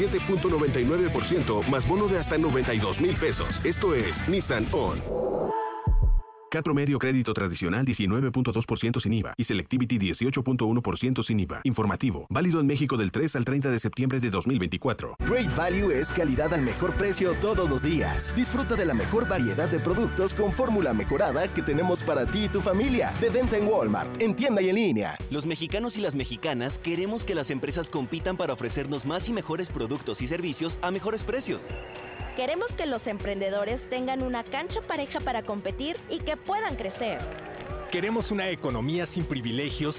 7.99% más bono de hasta 92,000 pesos. Esto es Nissan On. CAT promedio crédito tradicional 19.2% sin IVA y Selectivity 18.1% sin IVA. Informativo. Válido en México del 3 al 30 de septiembre de 2024. Great Value es calidad al mejor precio todos los días. Disfruta de la mejor variedad de productos con fórmula mejorada que tenemos para ti y tu familia. De venta en Walmart, en tienda y en línea. Los mexicanos y las mexicanas queremos que las empresas compitan para ofrecernos más y mejores productos y servicios a mejores precios. Queremos que los emprendedores tengan una cancha pareja para competir y que puedan crecer. Queremos una economía sin privilegios